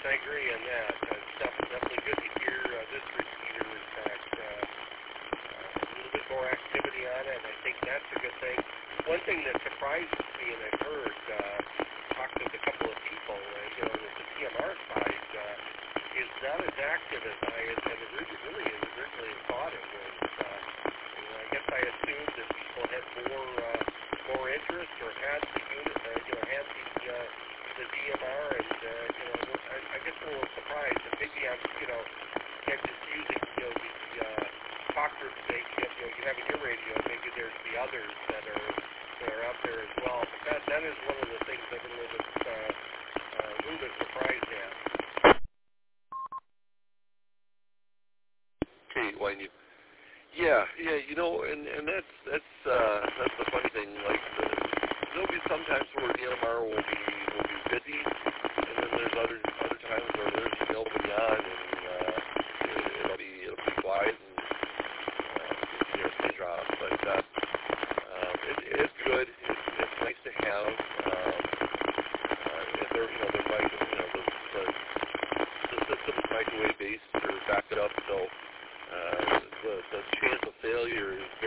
I agree on that. It's definitely good to hear this repeater, in fact, a little bit more activity on it, and I think that's a good thing. One thing that surprises me, and I've heard, talked with a couple of people, with the TMR side, is not as active as I had originally thought it was. I guess I assumed that people had more interest or had the unit, had the DMR, and I guess I'm a little surprised that maybe I'm just using the talk groups that you have in your radio. Maybe there's the others that are out there as well. But that is one of the things I've been a little bit surprised at. Okay, Wayne, yeah, and that's the funny thing. Like there'll be some times where DMR will be busy, and then there's other times where there's nobody on, and it'll be quiet and pin drop. But it's good. It's nice to have. And they're the system is microwave based or back it up, so the chance of failure is